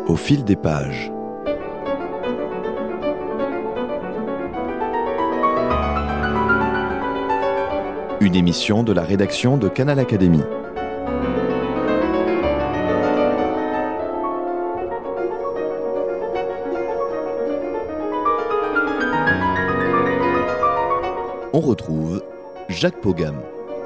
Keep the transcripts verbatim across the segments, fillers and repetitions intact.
Au fil des pages. Une émission de la rédaction de Canal Académie. On retrouve Jacques Pogam.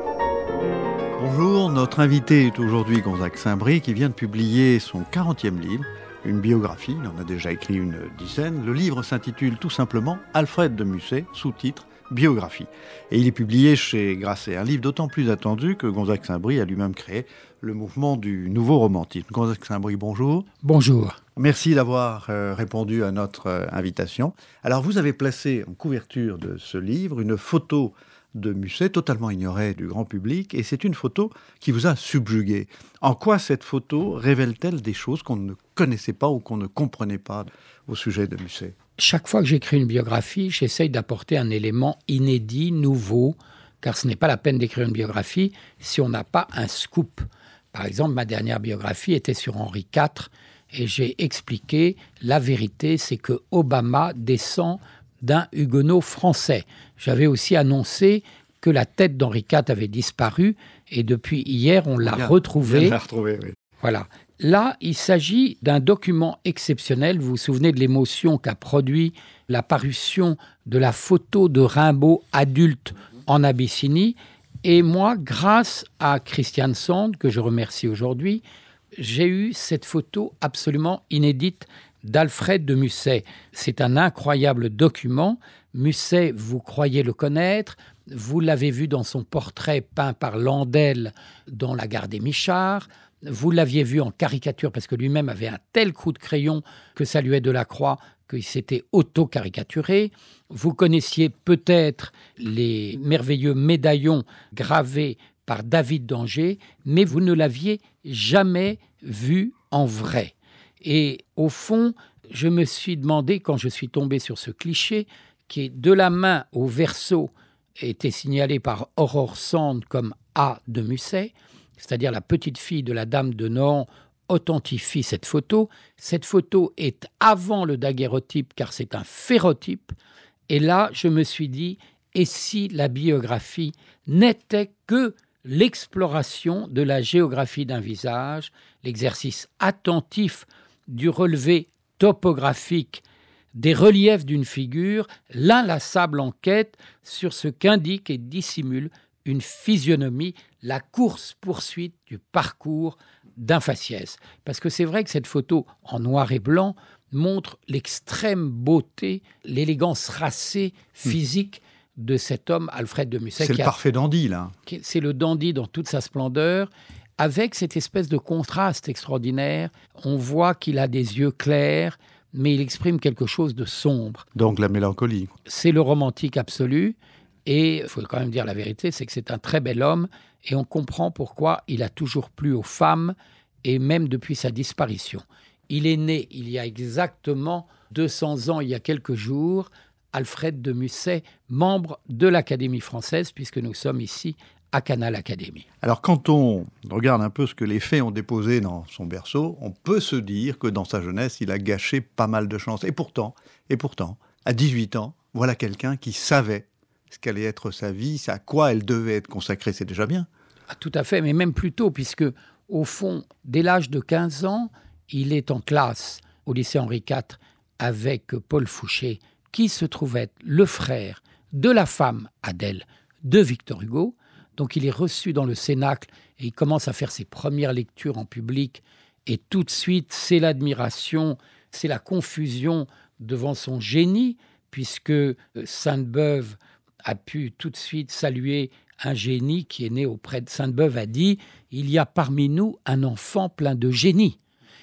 Bonjour, notre invité est aujourd'hui Gonzague Saint-Brie qui vient de publier son quarantième livre, une biographie, il en a déjà écrit une dizaine. Le livre s'intitule tout simplement Alfred de Musset, sous-titre Biographie. Et il est publié chez Grasset, un livre d'autant plus attendu que Gonzague Saint-Brie a lui-même créé le mouvement du nouveau romantisme. Gonzague Saint-Brie, bonjour. Bonjour. Merci d'avoir euh, répondu à notre euh, invitation. Alors, vous avez placé en couverture de ce livre une photo de Musset, totalement ignorée du grand public, et c'est une photo qui vous a subjugué. En quoi cette photo révèle-t-elle des choses qu'on ne connaissait pas ou qu'on ne comprenait pas au sujet de Musset ? Chaque fois que j'écris une biographie, j'essaye d'apporter un élément inédit, nouveau, car ce n'est pas la peine d'écrire une biographie si on n'a pas un scoop. Par exemple, ma dernière biographie était sur Henri quatre, et j'ai expliqué la vérité, c'est que Obama descend d'un huguenot français. J'avais aussi annoncé que la tête d'Henri quatre avait disparu et depuis hier, on l'a bien, retrouvée. Bien l'a retrouvée, oui. Voilà. Là, il s'agit d'un document exceptionnel. Vous vous souvenez de l'émotion qu'a produit la parution de la photo de Rimbaud adulte en Abyssinie. Et moi, grâce à Christian Sand, que je remercie aujourd'hui, j'ai eu cette photo absolument inédite d'Alfred de Musset. C'est un incroyable document. Musset, vous croyez le connaître. Vous l'avez vu dans son portrait peint par Landel dans La Gare des Michards. Vous l'aviez vu en caricature parce que lui-même avait un tel coup de crayon que Saluet Delacroix qu'il s'était auto-caricaturé. Vous connaissiez peut-être les merveilleux médaillons gravés par David d'Angers, mais vous ne l'aviez jamais vu en vrai. Et au fond, je me suis demandé, quand je suis tombé sur ce cliché, qui est de la main au verso, était signalé par Aurore Sand comme A de Musset, c'est-à-dire la petite fille de la dame de Nohant, authentifie cette photo. Cette photo est avant le daguerreotype, car c'est un ferrotype. Et là, je me suis dit, et si la biographie n'était que l'exploration de la géographie d'un visage, l'exercice attentif du relevé topographique des reliefs d'une figure, l'inlassable enquête sur ce qu'indique et dissimule une physionomie, la course-poursuite du parcours d'un faciès. Parce que c'est vrai que cette photo en noir et blanc montre l'extrême beauté, l'élégance racée physique mmh. de cet homme, Alfred de Musset. C'est le a, parfait dandy, là. C'est le dandy dans toute sa splendeur, avec cette espèce de contraste extraordinaire. On voit qu'il a des yeux clairs, mais il exprime quelque chose de sombre. Donc la mélancolie. C'est le romantique absolu. Et il faut quand même dire la vérité, c'est que c'est un très bel homme. Et on comprend pourquoi il a toujours plu aux femmes, et même depuis sa disparition. Il est né il y a exactement deux cents ans, il y a quelques jours, Alfred de Musset, membre de l'Académie française, puisque nous sommes ici à Canal Académie. Alors quand on regarde un peu ce que les faits ont déposé dans son berceau, on peut se dire que dans sa jeunesse, il a gâché pas mal de chances. Et pourtant, et pourtant, à dix-huit ans, voilà quelqu'un qui savait ce qu'allait être sa vie, à quoi elle devait être consacrée, c'est déjà bien. Ah, tout à fait, mais même plus tôt, puisque au fond, dès l'âge de quinze ans, il est en classe au lycée Henri quatre avec Paul Fouché, qui se trouve être le frère de la femme Adèle de Victor Hugo. Donc il est reçu dans le Cénacle et il commence à faire ses premières lectures en public. Et tout de suite, c'est l'admiration, c'est la confusion devant son génie, puisque Sainte-Beuve a pu tout de suite saluer un génie qui est né auprès de Sainte-Beuve, a dit « Il y a parmi nous un enfant plein de génie ».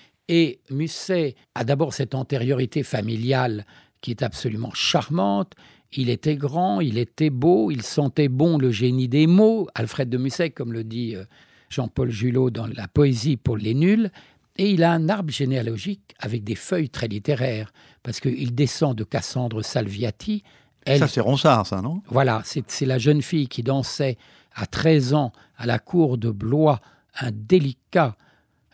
Et Musset a d'abord cette antériorité familiale qui est absolument charmante. Il était grand, il était beau, il sentait bon le génie des mots, Alfred de Musset, comme le dit Jean-Paul Julot dans la poésie pour les nuls. Et il a un arbre généalogique avec des feuilles très littéraires, parce qu'il descend de Cassandre Salviati. Elle, ça, c'est Ronsard, ça, non ? Voilà, c'est, c'est la jeune fille qui dansait à treize ans à la cour de Blois un délicat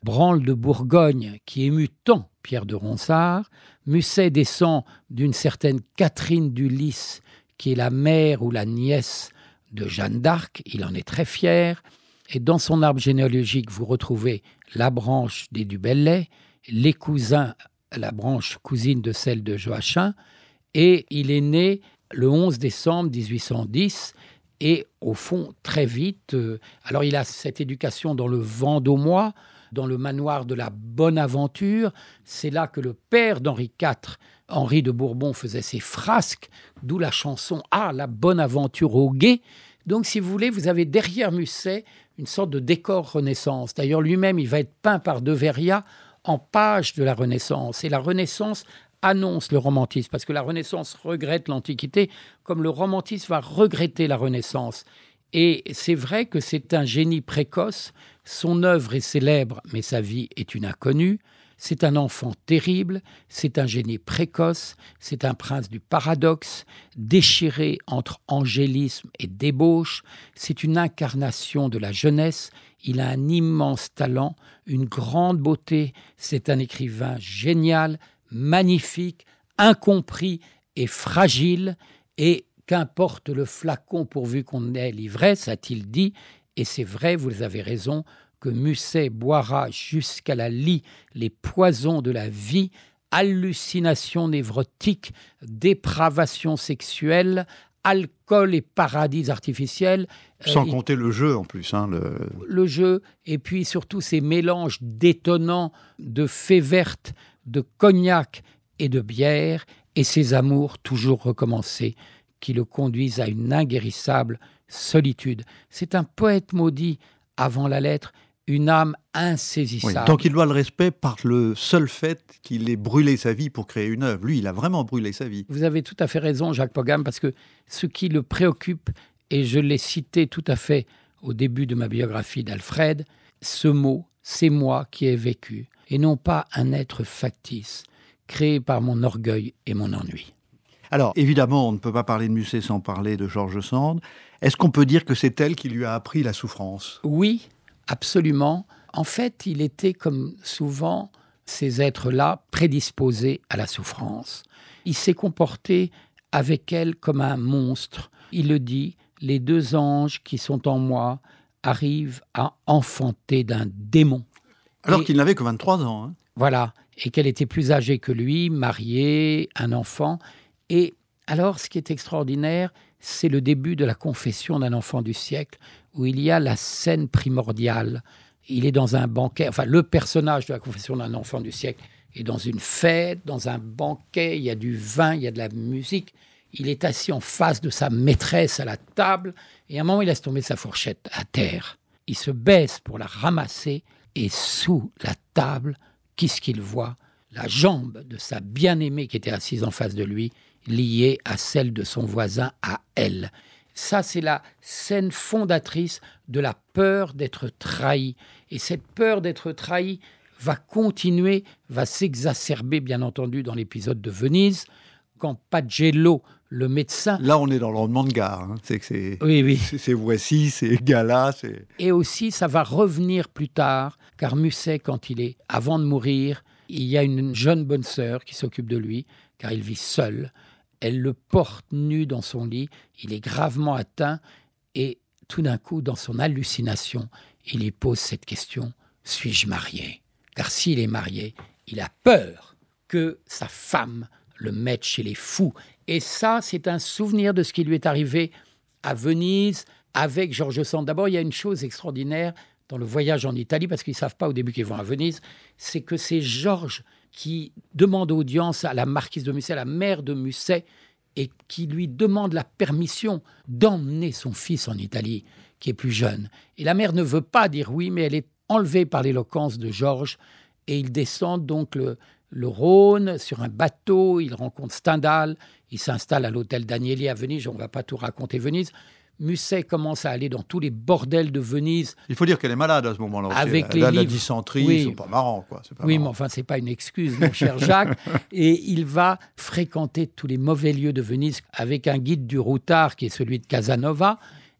branle de Bourgogne qui émut tant Pierre de Ronsard. Musset descend d'une certaine Catherine du Lys, qui est la mère ou la nièce de Jeanne d'Arc. Il en est très fier. Et dans son arbre généalogique, vous retrouvez la branche des du Bellay, les cousins, la branche cousine de celle de Joachim. Et il est né le onze décembre dix-huit cent dix. Et au fond, très vite, euh, alors il a cette éducation dans le Vendômois, dans le manoir de la Bonaventure. C'est là que le père d'Henri quatre, Henri de Bourbon, faisait ses frasques, d'où la chanson « Ah, la Bonaventure au guet ». Donc, si vous voulez, vous avez derrière Musset une sorte de décor Renaissance. D'ailleurs, lui-même, il va être peint par De Veria en page de la Renaissance. Et la Renaissance annonce le romantisme, parce que la Renaissance regrette l'Antiquité, comme le romantisme va regretter la Renaissance. Et c'est vrai que c'est un génie précoce. Son œuvre est célèbre, mais sa vie est une inconnue. C'est un enfant terrible, c'est un génie précoce, c'est un prince du paradoxe, déchiré entre angélisme et débauche. C'est une incarnation de la jeunesse. Il a un immense talent, une grande beauté. C'est un écrivain génial, magnifique, incompris et fragile. Et qu'importe le flacon pourvu qu'on ait l'ivresse, a-t-il dit. Et c'est vrai, vous avez raison, que Musset boira jusqu'à la lie les poisons de la vie, hallucinations névrotiques, dépravation sexuelle, alcool et paradis artificiels. Sans euh, compter le jeu en plus. Hein, le... le jeu, et puis surtout ces mélanges détonnants de fées vertes, de cognac et de bière, et ces amours toujours recommencés qui le conduisent à une inguérissable solitude. C'est un poète maudit avant la lettre, une âme insaisissable. Oui, tant qu'il doit le respect par le seul fait qu'il ait brûlé sa vie pour créer une œuvre. Lui, il a vraiment brûlé sa vie. Vous avez tout à fait raison, Jacques Pogam, parce que ce qui le préoccupe, et je l'ai cité tout à fait au début de ma biographie d'Alfred, ce mot, c'est moi qui ai vécu, et non pas un être factice, créé par mon orgueil et mon ennui. Alors, évidemment, on ne peut pas parler de Musset sans parler de George Sand. Est-ce qu'on peut dire que c'est elle qui lui a appris la souffrance ? Oui, absolument. En fait, il était, comme souvent, ces êtres-là prédisposés à la souffrance. Il s'est comporté avec elle comme un monstre. Il le dit, les deux anges qui sont en moi arrivent à enfanter d'un démon. Alors Et, qu'il n'avait que vingt-trois ans. Hein. Voilà, et qu'elle était plus âgée que lui, mariée, un enfant. Et alors, ce qui est extraordinaire, c'est le début de la confession d'un enfant du siècle, où il y a la scène primordiale. Il est dans un banquet, enfin le personnage de la confession d'un enfant du siècle est dans une fête, dans un banquet, il y a du vin, il y a de la musique. Il est assis en face de sa maîtresse à la table, et à un moment, il laisse tomber sa fourchette à terre. Il se baisse pour la ramasser, et sous la table, qu'est-ce qu'il voit ? La jambe de sa bien-aimée qui était assise en face de lui, liée à celle de son voisin, à elle. Ça, c'est la scène fondatrice de la peur d'être trahi. Et cette peur d'être trahi va continuer, va s'exacerber, bien entendu, dans l'épisode de Venise, quand Pagello, le médecin... Là, on est dans le roman de gare. Hein. C'est que c'est, oui, oui. c'est, c'est voici, c'est gala. C'est... Et aussi, ça va revenir plus tard, car Musset, quand il est avant de mourir, il y a une jeune bonne sœur qui s'occupe de lui, car il vit seul. Elle le porte nu dans son lit, il est gravement atteint, et tout d'un coup, dans son hallucination, il lui pose cette question, « Suis-je marié ?» Car s'il est marié, il a peur que sa femme le mette chez les fous. Et ça, c'est un souvenir de ce qui lui est arrivé à Venise avec George Sand. D'abord, il y a une chose extraordinaire dans le voyage en Italie, parce qu'ils ne savent pas au début qu'ils vont à Venise, c'est que c'est Georges qui demande audience à la marquise de Musset, à la mère de Musset, et qui lui demande la permission d'emmener son fils en Italie, qui est plus jeune. Et la mère ne veut pas dire oui, mais elle est enlevée par l'éloquence de Georges, et ils descendent donc le, le Rhône sur un bateau, ils rencontrent Stendhal, ils s'installent à l'hôtel d'Agnelli à Venise, on ne va pas tout raconter Venise. Musset commence à aller dans tous les bordels de Venise. Il faut dire qu'elle est malade à ce moment-là aussi. Avec elle, les elle a livres. La dysenterie, oui. c'est pas marrant. Quoi. C'est pas oui, marrant. mais enfin, ce n'est pas une excuse, mon cher Jacques. Et il va fréquenter tous les mauvais lieux de Venise avec un guide du routard qui est celui de Casanova.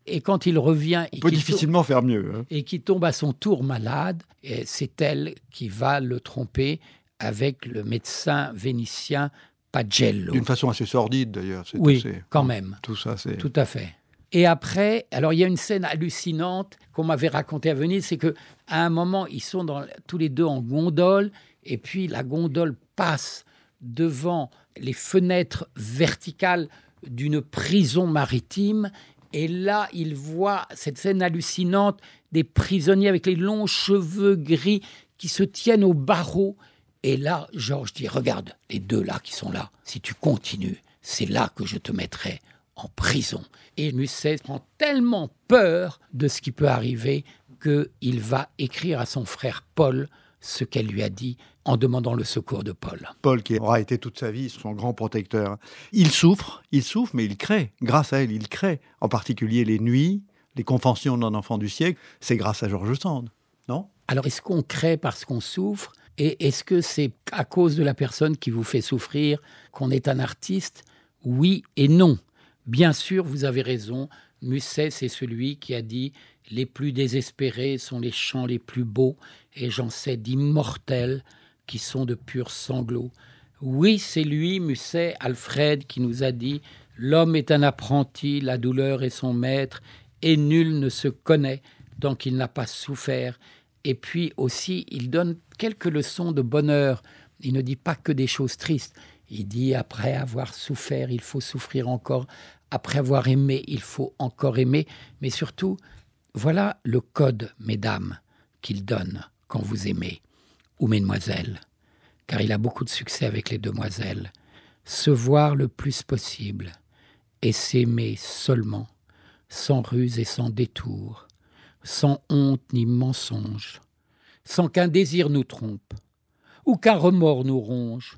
Et quand il revient... On peut difficilement tombe, faire mieux. Hein. Et qui tombe à son tour malade, et c'est elle qui va le tromper avec le médecin vénitien Pagello. D'une façon assez sordide, d'ailleurs. C'est oui, assez, quand même. Tout ça, c'est... Tout à fait. Et après, alors il y a une scène hallucinante qu'on m'avait racontée à Venise, c'est qu'à un moment, ils sont dans, tous les deux en gondole, et puis la gondole passe devant les fenêtres verticales d'une prison maritime. Et là, il voit cette scène hallucinante des prisonniers avec les longs cheveux gris qui se tiennent au barreau. Et là, Georges dit, regarde, les deux là qui sont là, si tu continues, c'est là que je te mettrai en prison. Et Musset prend tellement peur de ce qui peut arriver qu'il va écrire à son frère Paul ce qu'elle lui a dit en demandant le secours de Paul. Paul, qui aura été toute sa vie son grand protecteur. Il souffre, il souffre, mais il crée. Grâce à elle, il crée. En particulier les nuits, les conventions d'un enfant du siècle. C'est grâce à George Sand, non ? Alors, est-ce qu'on crée parce qu'on souffre ? Et est-ce que c'est à cause de la personne qui vous fait souffrir qu'on est un artiste ? Oui et non. Bien sûr, vous avez raison. Musset, c'est celui qui a dit « Les plus désespérés sont les chants les plus beaux, et j'en sais d'immortels qui sont de purs sanglots. » Oui, c'est lui, Musset, Alfred, qui nous a dit « L'homme est un apprenti, la douleur est son maître, et nul ne se connaît tant qu'il n'a pas souffert. » Et puis aussi, il donne quelques leçons de bonheur. Il ne dit pas que des choses tristes. Il dit « Après avoir souffert, il faut souffrir encore. Après avoir aimé, il faut encore aimer. » Mais surtout, voilà le code, mesdames, qu'il donne quand vous aimez, ou mesdemoiselles, car il a beaucoup de succès avec les demoiselles. Se voir le plus possible et s'aimer seulement, sans ruse et sans détour, sans honte ni mensonge, sans qu'un désir nous trompe, ou qu'un remords nous ronge.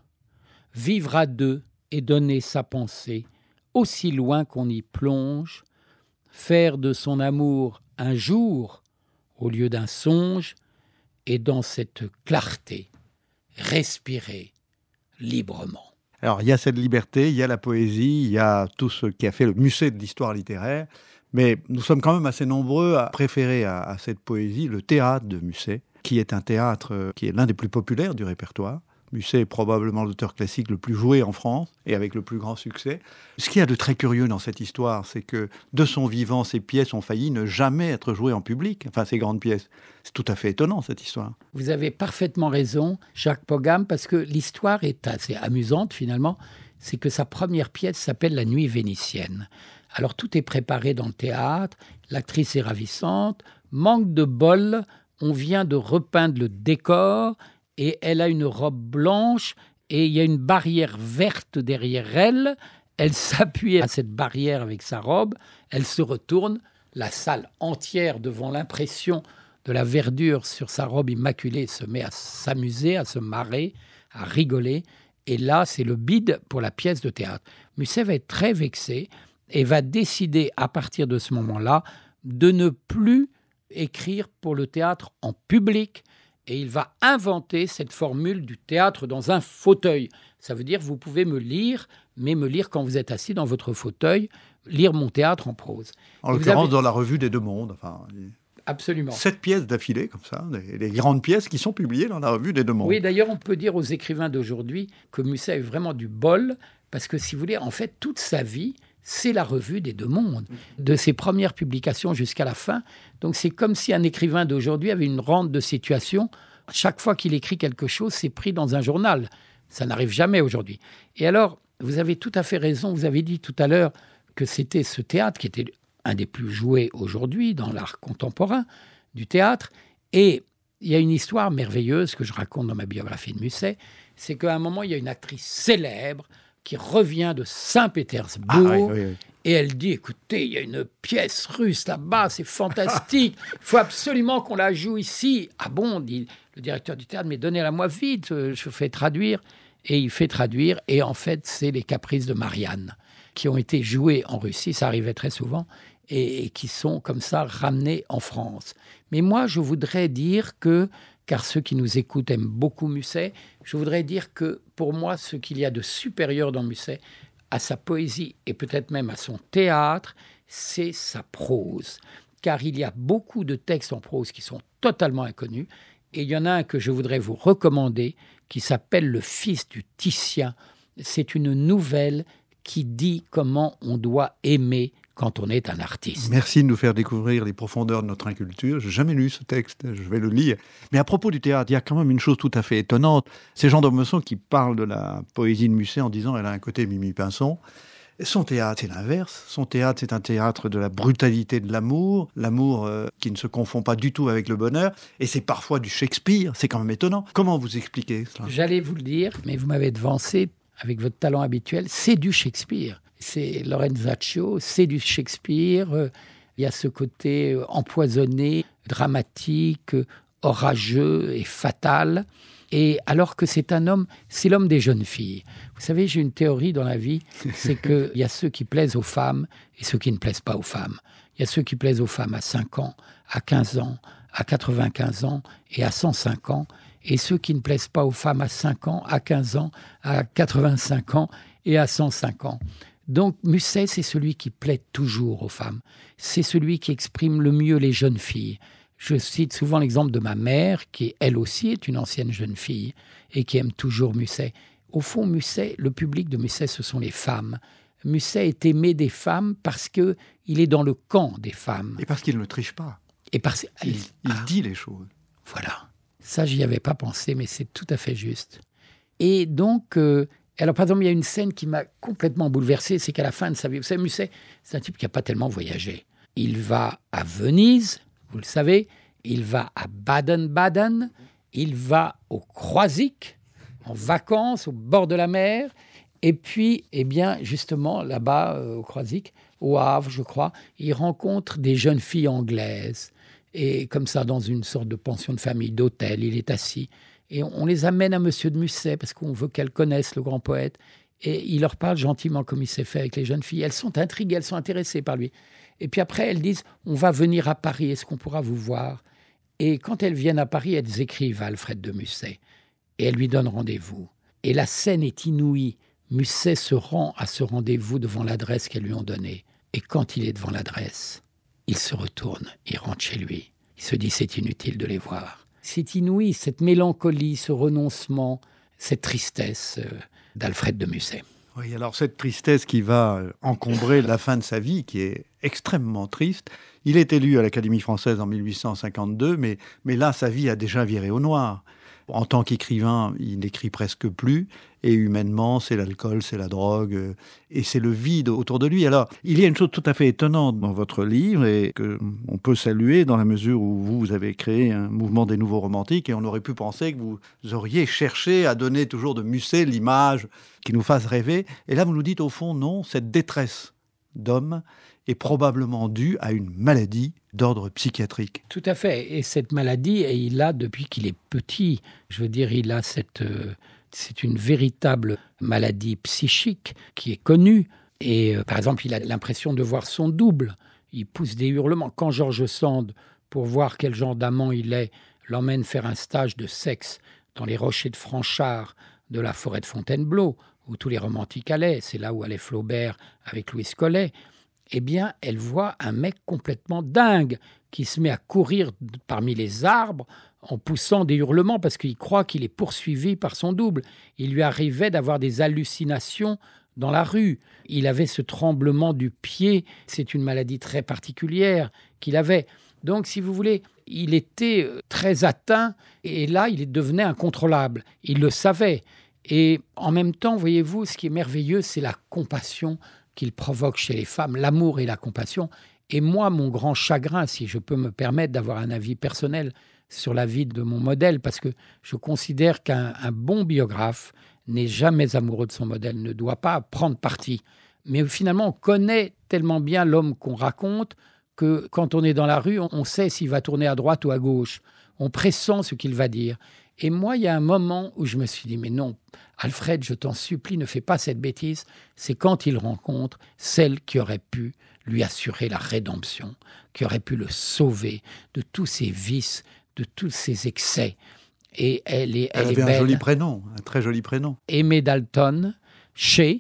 Vivre à deux et donner sa pensée, aussi loin qu'on y plonge, faire de son amour un jour au lieu d'un songe, et dans cette clarté, respirer librement. Alors, il y a cette liberté, il y a la poésie, il y a tout ce qui a fait le musée de l'histoire littéraire, mais nous sommes quand même assez nombreux à préférer à, à cette poésie le théâtre de Musset, qui est un théâtre qui est l'un des plus populaires du répertoire. Musset est probablement l'auteur classique le plus joué en France et avec le plus grand succès. Ce qu'il y a de très curieux dans cette histoire, c'est que de son vivant, ces pièces ont failli ne jamais être jouées en public, enfin ces grandes pièces. C'est tout à fait étonnant, cette histoire. Vous avez parfaitement raison, Jacques Pogam, parce que l'histoire est assez amusante finalement. C'est que sa première pièce s'appelle La Nuit vénitienne. Alors tout est préparé dans le théâtre, l'actrice est ravissante, manque de bol, on vient de repeindre le décor, et elle a une robe blanche et il y a une barrière verte derrière elle. Elle s'appuie à cette barrière avec sa robe, elle se retourne, la salle entière devant l'impression de la verdure sur sa robe immaculée se met à s'amuser, à se marrer, à rigoler. Et là, c'est le bide pour la pièce de théâtre. Musset va être très vexé et va décider à partir de ce moment-là de ne plus écrire pour le théâtre en public. Et il va inventer cette formule du théâtre dans un fauteuil. Ça veut dire vous pouvez me lire, mais me lire quand vous êtes assis dans votre fauteuil, lire mon théâtre en prose. En l'occurrence, avez... dans la revue des Deux Mondes. Enfin, absolument. Sept pièces d'affilée, comme ça, les, les grandes pièces qui sont publiées dans la revue des Deux Mondes. Oui, d'ailleurs, on peut dire aux écrivains d'aujourd'hui que Musset a eu vraiment du bol, parce que si vous voulez, en fait, toute sa vie, c'est la revue des Deux Mondes, de ses premières publications jusqu'à la fin. Donc c'est comme si un écrivain d'aujourd'hui avait une rente de situation. Chaque fois qu'il écrit quelque chose, c'est pris dans un journal. Ça n'arrive jamais aujourd'hui. Et alors, vous avez tout à fait raison, vous avez dit tout à l'heure que c'était ce théâtre qui était un des plus joués aujourd'hui dans l'art contemporain du théâtre. Et il y a une histoire merveilleuse que je raconte dans ma biographie de Musset, c'est qu'à un moment, il y a une actrice célèbre qui revient de Saint-Pétersbourg, ah, oui, oui, oui. Et elle dit, écoutez, il y a une pièce russe là-bas, c'est fantastique, il faut absolument qu'on la joue ici. Ah bon, dit le directeur du théâtre, mais donnez-la-moi vite, je fais traduire. Et il fait traduire, et en fait, c'est les Caprices de Marianne, qui ont été joués en Russie, ça arrivait très souvent, et, et qui sont comme ça ramenés en France. Mais moi, je voudrais dire que, car ceux qui nous écoutent aiment beaucoup Musset, je voudrais dire que pour moi, ce qu'il y a de supérieur dans Musset, à sa poésie et peut-être même à son théâtre, c'est sa prose. Car il y a beaucoup de textes en prose qui sont totalement inconnus. Et il y en a un que je voudrais vous recommander qui s'appelle « Le fils du Titien ». C'est une nouvelle qui dit comment on doit aimer quand on est un artiste. Merci de nous faire découvrir les profondeurs de notre inculture. Je n'ai jamais lu ce texte, je vais le lire. Mais à propos du théâtre, il y a quand même une chose tout à fait étonnante. C'est Jean d'Ormesson qui parle de la poésie de Musset en disant qu'elle a un côté Mimi Pinson. Son théâtre, c'est l'inverse. Son théâtre, c'est un théâtre de la brutalité de l'amour, l'amour euh, qui ne se confond pas du tout avec le bonheur. Et c'est parfois du Shakespeare, c'est quand même étonnant. Comment vous expliquez cela ? J'allais vous le dire, mais vous m'avez devancé avec votre talent habituel. C'est du Shakespeare. C'est Lorenzaccio, c'est du Shakespeare. Il y a ce côté empoisonné, dramatique, orageux et fatal. Et alors que c'est un homme, c'est l'homme des jeunes filles. Vous savez, j'ai une théorie dans la vie, c'est qu'il y a ceux qui plaisent aux femmes et ceux qui ne plaisent pas aux femmes. Il y a ceux qui plaisent aux femmes à cinq ans, à quinze ans, à quatre-vingt-quinze ans et à cent cinq ans. Et ceux qui ne plaisent pas aux femmes à cinq ans, à quinze ans, à quatre-vingt-cinq ans et à cent cinq ans. Donc Musset, c'est celui qui plaît toujours aux femmes. C'est celui qui exprime le mieux les jeunes filles. Je cite souvent l'exemple de ma mère, qui elle aussi est une ancienne jeune fille et qui aime toujours Musset. Au fond, Musset, le public de Musset, ce sont les femmes. Musset est aimé des femmes parce qu'il est dans le camp des femmes. Et parce qu'il ne triche pas. Et parce il, il ah, dit les choses. Voilà. Ça, j'y avais pas pensé, mais c'est tout à fait juste. Et donc... Euh, Alors, par exemple, il y a une scène qui m'a complètement bouleversé, c'est qu'à la fin de sa vie, vous savez, Musset, c'est un type qui n'a pas tellement voyagé. Il va à Venise, vous le savez, il va à Baden-Baden, il va au Croisic, en vacances, au bord de la mer, et puis, eh bien, justement, là-bas, euh, au Croisic, au Havre, je crois, il rencontre des jeunes filles anglaises, et comme ça, dans une sorte de pension de famille, d'hôtel, il est assis. Et on les amène à Monsieur de Musset parce qu'on veut qu'elles connaissent le grand poète. Et il leur parle gentiment comme il s'est fait avec les jeunes filles. Elles sont intriguées, elles sont intéressées par lui. Et puis après, elles disent « On va venir à Paris, est-ce qu'on pourra vous voir ?» Et quand elles viennent à Paris, elles écrivent à Alfred de Musset. Et elles lui donnent rendez-vous. Et la scène est inouïe. Musset se rend à ce rendez-vous devant l'adresse qu'elles lui ont donnée. Et quand il est devant l'adresse, il se retourne, il rentre chez lui. Il se dit « C'est inutile de les voir ». C'est inouï, cette mélancolie, ce renoncement, cette tristesse euh, d'Alfred de Musset. Oui, alors cette tristesse qui va encombrer la fin de sa vie, qui est extrêmement triste. Il est élu à l'Académie française en mille huit cent cinquante-deux, mais, mais là, sa vie a déjà viré au noir. En tant qu'écrivain, il n'écrit presque plus. Et humainement, c'est l'alcool, c'est la drogue, et c'est le vide autour de lui. Alors, il y a une chose tout à fait étonnante dans votre livre, et qu'on peut saluer dans la mesure où vous, vous avez créé un mouvement des nouveaux romantiques, et on aurait pu penser que vous auriez cherché à donner toujours de Musset l'image qui nous fasse rêver. Et là, vous nous dites, au fond, non, cette détresse d'homme est probablement due à une maladie d'ordre psychiatrique. Tout à fait. Et cette maladie, et il l'a depuis qu'il est petit. Je veux dire, il a cette... Euh, c'est une véritable maladie psychique qui est connue. Et euh, par exemple, il a l'impression de voir son double. Il pousse des hurlements. Quand George Sand, pour voir quel genre d'amant il est, l'emmène faire un stage de sexe dans les rochers de Franchard de la forêt de Fontainebleau, où tous les romantiques allaient, c'est là où allait Flaubert avec Louis Collet, eh bien, elle voit un mec complètement dingue qui se met à courir parmi les arbres en poussant des hurlements parce qu'il croit qu'il est poursuivi par son double. Il lui arrivait d'avoir des hallucinations dans la rue. Il avait ce tremblement du pied. C'est une maladie très particulière qu'il avait. Donc, si vous voulez, il était très atteint et là, il devenait incontrôlable. Il le savait. Et en même temps, voyez-vous, ce qui est merveilleux, c'est la compassion qu'il provoque chez les femmes, l'amour et la compassion. Et moi, mon grand chagrin, si je peux me permettre d'avoir un avis personnel sur la vie de mon modèle, parce que je considère qu'un un bon biographe n'est jamais amoureux de son modèle, ne doit pas prendre parti. Mais finalement, on connaît tellement bien l'homme qu'on raconte que quand on est dans la rue, on sait s'il va tourner à droite ou à gauche. On pressent ce qu'il va dire. Et moi, il y a un moment où je me suis dit, mais non, Alfred, je t'en supplie, ne fais pas cette bêtise. C'est quand il rencontre celle qui aurait pu lui assurer la rédemption, qui aurait pu le sauver de tous ses vices, de tous ses excès. Et elle est, elle, elle est avait belle. un joli prénom, un très joli prénom. Aimée Dalton, chez,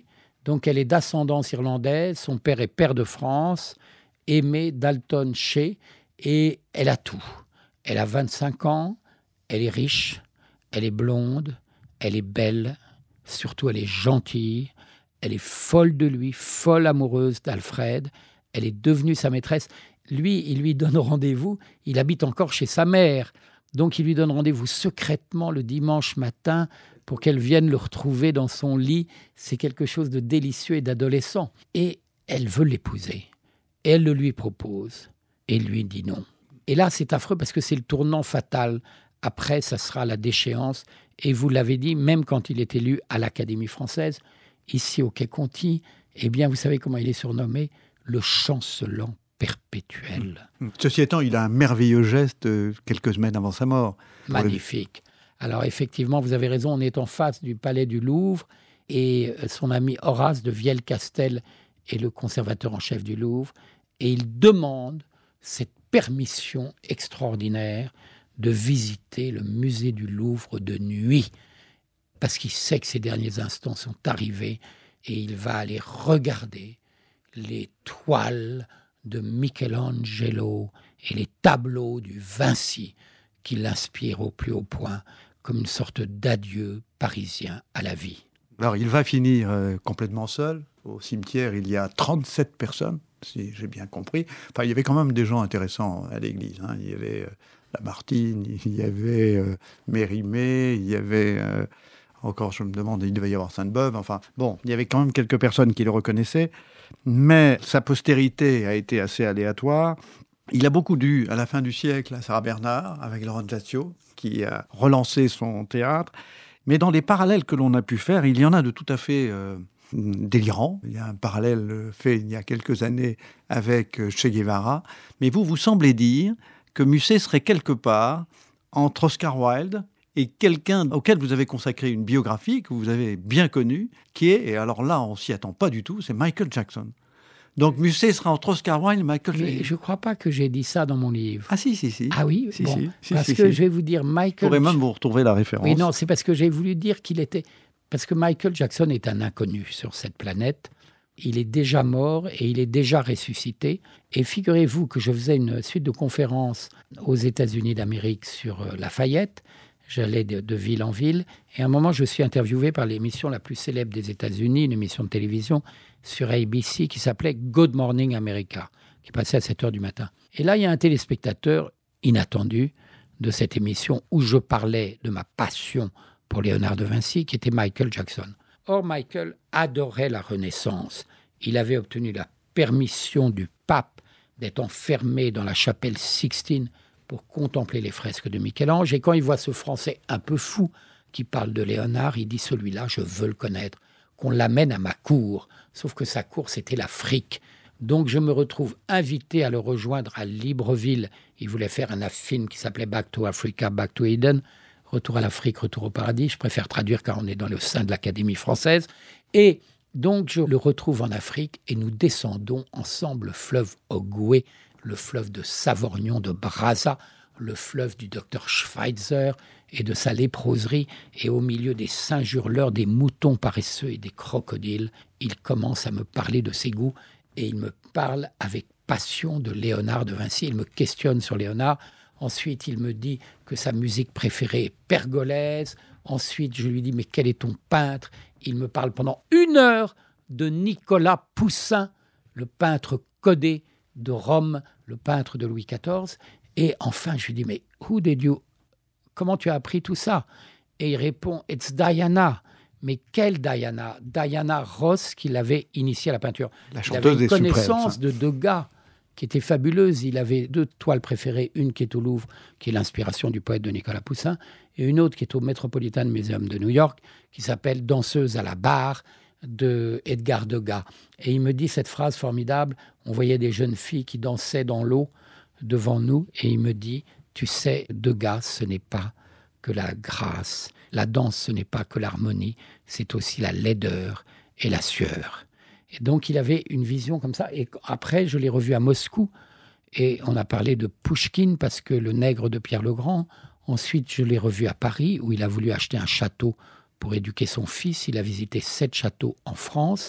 Donc elle est d'ascendance irlandaise, son père est pair de France, Aimée Dalton Shea, et elle a tout. Elle a vingt-cinq ans, elle est riche, elle est blonde, elle est belle, surtout elle est gentille, elle est folle de lui, folle amoureuse d'Alfred, elle est devenue sa maîtresse. Lui, il lui donne rendez-vous, il habite encore chez sa mère, donc il lui donne rendez-vous secrètement le dimanche matin pour qu'elle vienne le retrouver dans son lit. C'est quelque chose de délicieux et d'adolescent. Et elle veut l'épouser. Et elle le lui propose. Et lui dit non. Et là, c'est affreux parce que c'est le tournant fatal. Après, ça sera la déchéance. Et vous l'avez dit, même quand il est élu à l'Académie française, ici au Quai Conti, eh bien, vous savez comment il est surnommé ? Le chancelant perpétuel. Ceci étant, il a un merveilleux geste euh, quelques semaines avant sa mort. Magnifique. Alors effectivement, vous avez raison, on est en face du palais du Louvre et son ami Horace de Viel-Castel est le conservateur en chef du Louvre et il demande cette permission extraordinaire de visiter le musée du Louvre de nuit parce qu'il sait que ces derniers instants sont arrivés et il va aller regarder les toiles de Michelangelo et les tableaux du Vinci qui l'inspirent au plus haut point comme une sorte d'adieu parisien à la vie. Alors, il va finir euh, complètement seul. Au cimetière, il y a trente-sept personnes, si j'ai bien compris. Enfin, il y avait quand même des gens intéressants à l'église. Hein. Il y avait euh, Lamartine, il y avait euh, Mérimée, il y avait... Euh, encore, je me demande, il devait y avoir Sainte-Beuve. Enfin, bon, il y avait quand même quelques personnes qui le reconnaissaient. Mais sa postérité a été assez aléatoire. Il a beaucoup dû, à la fin du siècle, à Sarah Bernard, avec Laurent Giaccio, qui a relancé son théâtre. Mais dans les parallèles que l'on a pu faire, il y en a de tout à fait euh, délirants. Il y a un parallèle fait il y a quelques années avec Che Guevara. Mais vous, vous semblez dire que Musset serait quelque part entre Oscar Wilde et quelqu'un auquel vous avez consacré une biographie que vous avez bien connue, qui est, et alors là, on s'y attend pas du tout, c'est Michael Jackson. Donc Musset sera entre Oscar Wilde et Michael Jackson. Mais je ne crois pas que j'ai dit ça dans mon livre. Ah si, si, si. Ah oui, si, bon, si, si, parce si, que si. je vais vous dire Michael... Vous pourrez même vous retrouver la référence. Oui, non, c'est parce que j'ai voulu dire qu'il était... Parce que Michael Jackson est un inconnu sur cette planète. Il est déjà mort et il est déjà ressuscité. Et figurez-vous que je faisais une suite de conférences aux États-Unis d'Amérique sur Lafayette. J'allais de, de ville en ville. Et à un moment, je suis interviewé par l'émission la plus célèbre des États-Unis, une émission de télévision sur A B C qui s'appelait Good Morning America, qui passait à sept heures du matin. Et là, il y a un téléspectateur inattendu de cette émission où je parlais de ma passion pour Léonard de Vinci, qui était Michael Jackson. Or, Michael adorait la Renaissance. Il avait obtenu la permission du pape d'être enfermé dans la chapelle Sixtine pour contempler les fresques de Michel-Ange. Et quand il voit ce Français un peu fou qui parle de Léonard, il dit « Celui-là, je veux le connaître, qu'on l'amène à ma cour. » Sauf que sa cour, c'était l'Afrique. Donc je me retrouve invité à le rejoindre à Libreville. Il voulait faire un film qui s'appelait « Back to Africa, Back to Eden ». Retour à l'Afrique, retour au paradis. Je préfère traduire car on est dans le sein de l'Académie française. Et donc je le retrouve en Afrique et nous descendons ensemble le fleuve Ogoué, le fleuve de Savorgnon, de Brazza, le fleuve du docteur Schweitzer et de sa léproserie. Et au milieu des singes hurleurs, des moutons paresseux et des crocodiles, il commence à me parler de ses goûts et il me parle avec passion de Léonard de Vinci. Il me questionne sur Léonard. Ensuite, il me dit que sa musique préférée est Pergolèse. Ensuite, je lui dis « Mais quel est ton peintre ?» Il me parle pendant une heure de Nicolas Poussin, le peintre codé de Rome, le peintre de Louis quatorze. Et enfin, je lui dis « Mais who did you... Comment tu as appris tout ça ?» Et il répond « It's Diana ». Mais quelle Diana ? Diana Ross, qui l'avait initié à la peinture. La il chanteuse avait une des connaissance Suprêmes, de Degas qui était fabuleuse. Il avait deux toiles préférées, une qui est au Louvre, qui est l'inspiration du poète de Nicolas Poussin, et une autre qui est au Metropolitan Museum de New York, qui s'appelle « Danseuse à la barre » de Edgar Degas. Et il me dit cette phrase formidable, on voyait des jeunes filles qui dansaient dans l'eau devant nous, et il me dit « Tu sais, Degas, ce n'est pas que la grâce, la danse, ce n'est pas que l'harmonie, c'est aussi la laideur et la sueur. » Et donc, il avait une vision comme ça. Et après, je l'ai revu à Moscou. Et on a parlé de Pouchkine, parce que le nègre de Pierre le Grand. Ensuite, je l'ai revu à Paris, où il a voulu acheter un château pour éduquer son fils. Il a visité sept châteaux en France.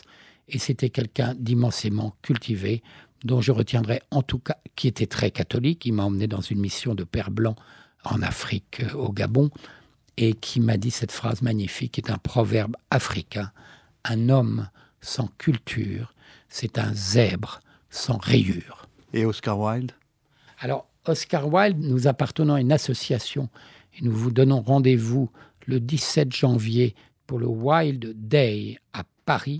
et c'était quelqu'un d'immensément cultivé, dont je retiendrai en tout cas, qui était très catholique. Il m'a emmené dans une mission de Père Blanc en Afrique, au Gabon, et qui m'a dit cette phrase magnifique, qui est un proverbe africain. Un homme sans culture, c'est un zèbre sans rayures. Et Oscar Wilde ? Alors, Oscar Wilde, nous appartenons à une association et nous vous donnons rendez-vous le dix-sept janvier pour le Wilde Day à Paris.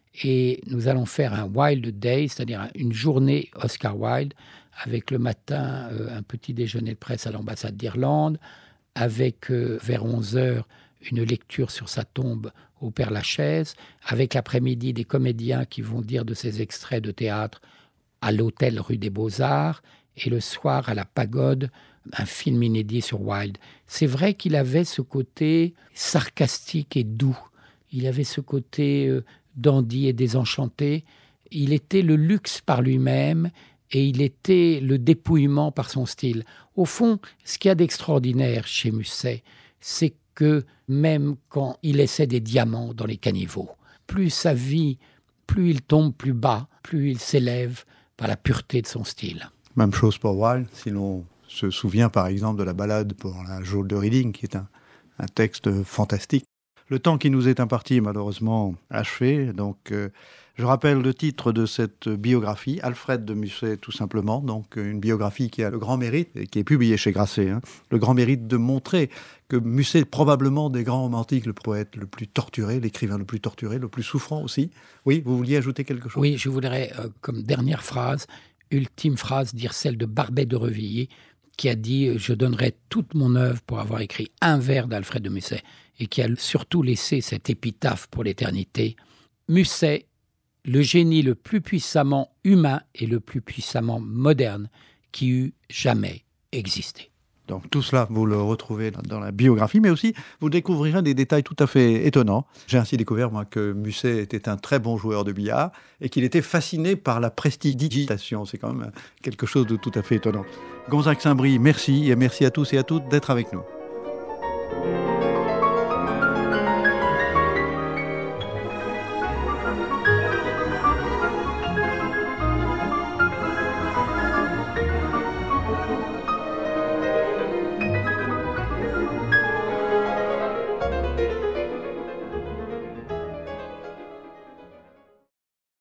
Et nous allons faire un Wilde Day, c'est-à-dire une journée Oscar Wilde, avec le matin euh, un petit déjeuner de presse à l'ambassade d'Irlande, avec euh, vers onze heures une lecture sur sa tombe au Père-Lachaise, avec l'après-midi des comédiens qui vont dire de ces extraits de théâtre à l'hôtel rue des Beaux-Arts, et le soir à la Pagode, un film inédit sur Wilde. C'est vrai qu'il avait ce côté sarcastique et doux. Il avait ce côté euh, dandy et désenchanté. Il était le luxe par lui-même et il était le dépouillement par son style. Au fond, ce qu'il y a d'extraordinaire chez Musset, c'est que même quand il essaie des diamants dans les caniveaux, plus sa vie, plus il tombe plus bas, plus il s'élève par la pureté de son style. Même chose pour Wilde, si l'on se souvient par exemple de la ballade pour la geôle de Reading, qui est un, un texte fantastique. Le temps qui nous est imparti est malheureusement achevé, donc euh, je rappelle le titre de cette biographie, Alfred de Musset tout simplement, donc une biographie qui a le grand mérite, et qui est publiée chez Grasset, hein, le grand mérite de montrer que Musset est probablement des grands romantiques, le poète le plus torturé, l'écrivain le plus torturé, le plus souffrant aussi. Oui, vous vouliez ajouter quelque chose ? Oui, je voudrais, euh, comme dernière phrase, ultime phrase, dire celle de Barbet de Revilly, qui a dit « Je donnerai toute mon œuvre pour avoir écrit un vers d'Alfred de Musset », et qui a surtout laissé cette épitaphe pour l'éternité. Musset, le génie le plus puissamment humain et le plus puissamment moderne qui eût jamais existé. Donc tout cela, vous le retrouvez dans, dans la biographie, mais aussi vous découvrirez des détails tout à fait étonnants. J'ai ainsi découvert, moi, que Musset était un très bon joueur de billard et qu'il était fasciné par la prestidigitation. C'est quand même quelque chose de tout à fait étonnant. Gonzague Saint-Brie, merci, et merci à tous et à toutes d'être avec nous.